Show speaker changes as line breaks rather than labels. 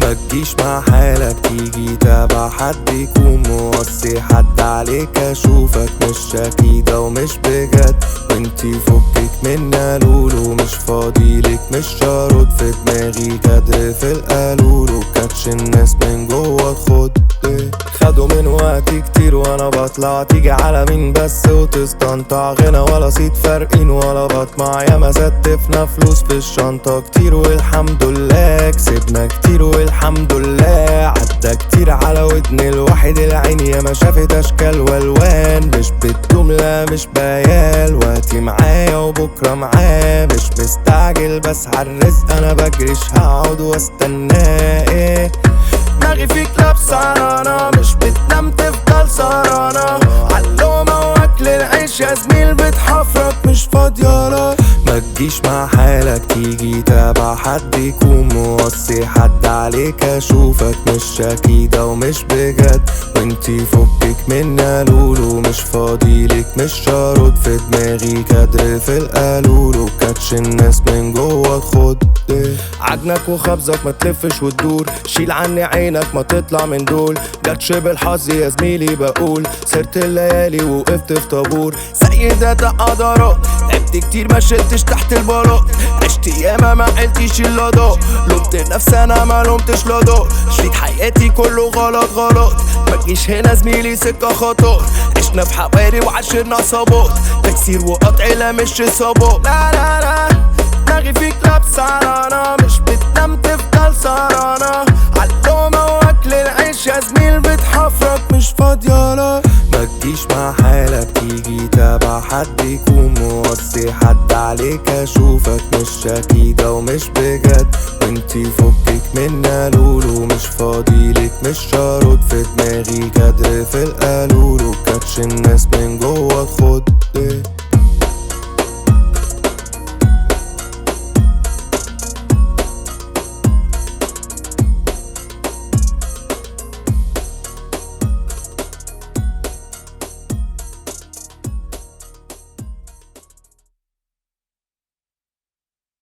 ما تجيش مع حالك تيجي تابع حد يكون موصي حد عليك اشوفك مش اكيد ومش بجد، وانتي فكك منا لولو مش فاضيلك مش شارد في دماغي كدر في القالولو كاتش الناس من جوه تخد خدوا من وقتي كتير وانا بطلع تيجي على مين بس وتستنطع غنى ولا صيت فارقين ولا بطمع يا ما ستفنا فلوس في الشنطة كتير والحمد لله كسبنا كتير والحمد لله عدى كتير على ودن الواحد العين يا ما شافت اشكال والوان مش بالجملة مش بيال وقتي معايا وبكرة معاه مش مستعجل بس عالرزق انا بجريش هقعد واستناه دماغي فيك لابسة رانا مش بتنام تفضل سهرانة علومة واكل العيش يا زميل بتحفرك مش فاضيالك ما تجيش مع حالك تيجي تابع حد يكون موصي حد عليك اشوفك مش اكيد ومش بجد، وانتي فكك منا لولو مش فاضيلك مش شارد في دماغي كدر في القالولو كاتش الناس من جوه تخد عجنك وخبزك ما تلفش وتدور شيل عني عينك ما تطلع من دول جاتش بالحظ يا زميلي بقول سرت الليالي وقفت في طابور سيدات قدرات تعبت كتير ما شلتش تحت البلاط عشت ياما ما عيلتيش الا ضوء لومت نفسي انا ما لومتش لا ضوء شريط حياتي كله غلط غلط ما تجيش هنا زميلي سكه خطر عشنا في حواري وعشرنا صابات تكسير وقطع لا مش اصابات لا لا لا دماغي فيك لابسة رانا مش بتنام تفضل سهرانة علومة واكل العيش يا زميل بتحفرك مش فاضيالك ما تجيش مع حالك تيجي تابع حد يكون موصي حد عليك اشوفك مش اكيد ومش بجد، وانتي فكك منا لولو مش فاضيلك مش شارد في دماغي كدر في القالولو كاتش الناس من جوه تخد